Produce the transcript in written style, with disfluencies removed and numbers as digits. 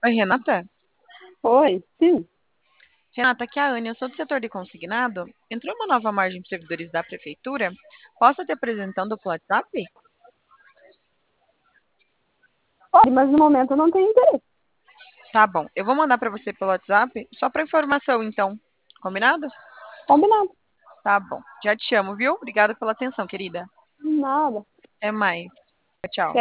Oi, Renata? Oi, sim. Renata, aqui é a Anne, eu sou do setor de consignado. Entrou uma nova margem de servidores da prefeitura. Posso te apresentando pelo WhatsApp? Pode, mas no momento eu não tenho interesse. Tá bom, eu vou mandar para você pelo WhatsApp, só para informação, então. Combinado? Combinado. Tá bom, já te chamo, viu? Obrigada pela atenção, querida. Nada. Até mais. Tchau.